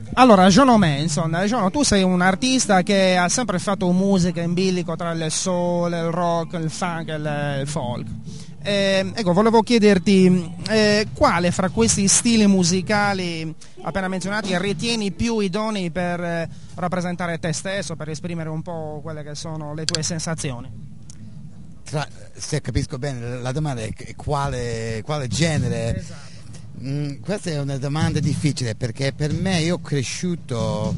Allora, Jono Manson, Jono, tu sei un artista che ha sempre fatto musica in bilico tra il soul, il rock, il funk e il folk. Ecco, volevo chiederti quale fra questi stili musicali appena menzionati ritieni più idonei per rappresentare te stesso, per esprimere un po' quelle che sono le tue sensazioni? Se capisco bene, la domanda è quale genere. Esatto. Questa è una domanda difficile perché per me io ho cresciuto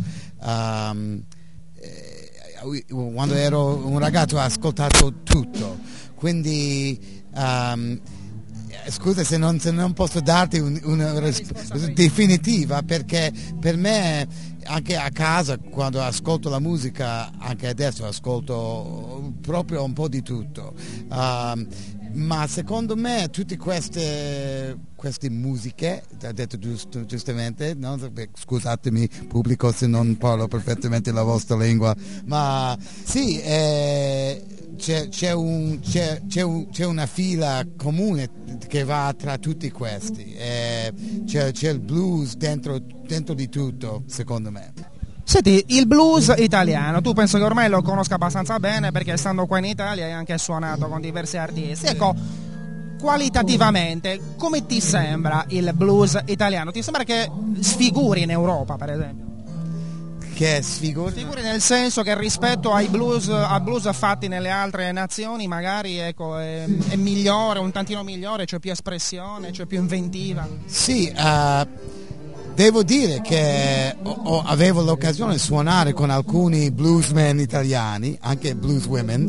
quando ero un ragazzo ho ascoltato tutto, quindi scusa se non posso darti una risposta definitiva, perché per me anche a casa quando ascolto la musica, anche adesso ascolto proprio un po' di tutto, ma secondo me tutte queste musiche, ha detto giustamente, no? Scusatemi pubblico se non parlo perfettamente la vostra lingua, ma sì, c'è una fila comune che va tra tutti questi, c'è il blues dentro di tutto, secondo me. Senti, il blues italiano, tu penso che ormai lo conosca abbastanza bene perché stando qua in Italia hai anche suonato con diversi artisti. Ecco, qualitativamente, come ti sembra il blues italiano? Ti sembra che sfiguri in Europa, per esempio? Che sfiguri? Sfiguri nel senso che rispetto ai blues fatti nelle altre nazioni magari ecco, è migliore, un tantino migliore, c'è più espressione, c'è più inventiva. Sì, devo dire che avevo l'occasione di suonare con alcuni bluesmen italiani, anche blueswomen,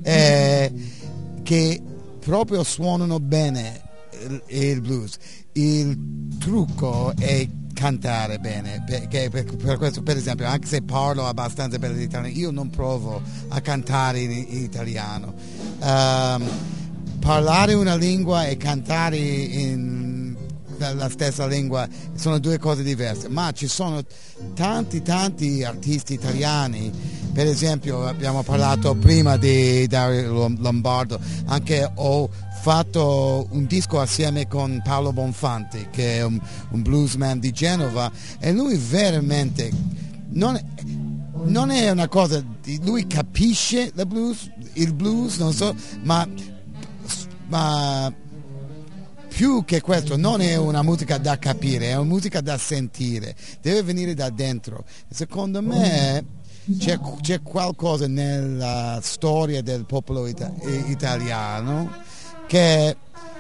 che proprio suonano bene il blues. Il trucco è cantare bene, perché per questo, per esempio, anche se parlo abbastanza bene l'italiano, io non provo a cantare in italiano. Parlare una lingua e cantare in la stessa lingua sono due cose diverse, ma ci sono tanti artisti italiani. Per esempio abbiamo parlato prima di Dario Lombardo, anche ho fatto un disco assieme con Paolo Bonfanti, che è un bluesman di Genova, e lui veramente non è una cosa, lui capisce il blues, non so, ma più che questo non è una musica da capire, è una musica da sentire, deve venire da dentro. Secondo me c'è qualcosa nella storia del popolo italiano, che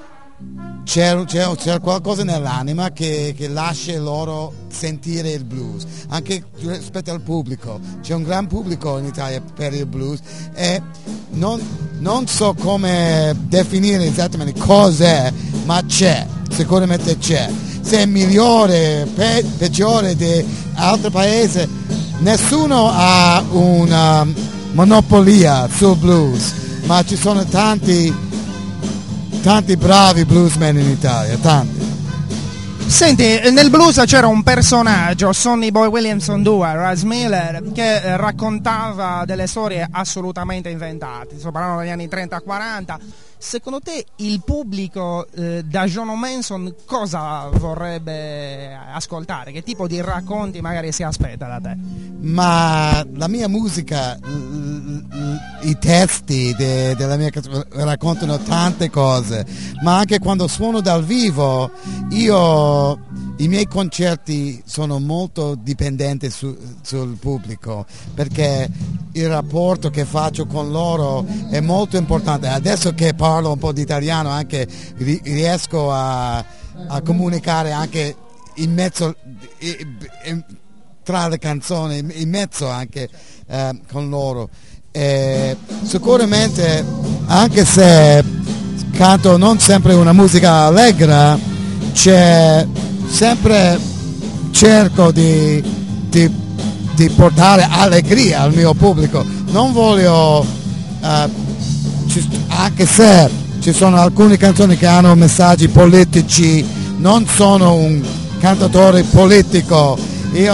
c'è qualcosa nell'anima che lascia loro sentire il blues, anche rispetto al pubblico. C'è un gran pubblico in Italia per il blues e non so come definire esattamente cos'è, ma sicuramente c'è. Se è migliore, peggiore di altri paesi, nessuno ha una monopolia sul blues, ma ci sono tanti bravi bluesmen in Italia, tanti. Senti, nel blues c'era un personaggio, Sonny Boy Williamson 2, Raz Miller, che raccontava delle storie assolutamente inventate, sto parlando degli anni 30-40. Secondo te il pubblico da Jono Manson cosa vorrebbe ascoltare? Che tipo di racconti magari si aspetta da te? Ma la mia musica, i testi della mia canzone raccontano tante cose, ma anche quando suono dal vivo i miei concerti sono molto dipendenti sul pubblico, perché il rapporto che faccio con loro è molto importante. Adesso che parlo un po' di italiano, anche riesco a comunicare anche in mezzo tra le canzoni, in mezzo anche con loro. Sicuramente, anche se canto non sempre una musica allegra, cerco di portare allegria al mio pubblico. Non voglio, anche se ci sono alcune canzoni che hanno messaggi politici, non sono un cantatore politico. I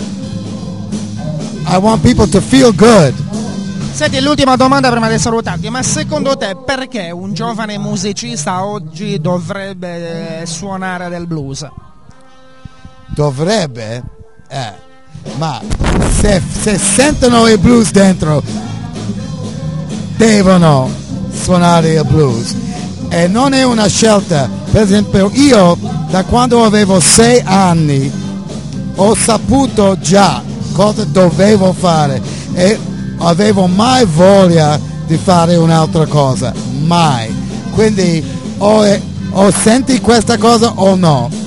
want people to feel good. Senti, l'ultima domanda prima di salutarti, ma secondo te perché un giovane musicista oggi dovrebbe suonare del blues? Dovrebbe? ma se sentono il blues dentro devono suonare il blues e non è una scelta. Per esempio io da quando avevo 6 anni ho saputo già cosa dovevo fare e avevo mai voglia di fare un'altra cosa, mai. Quindi o senti questa cosa o no.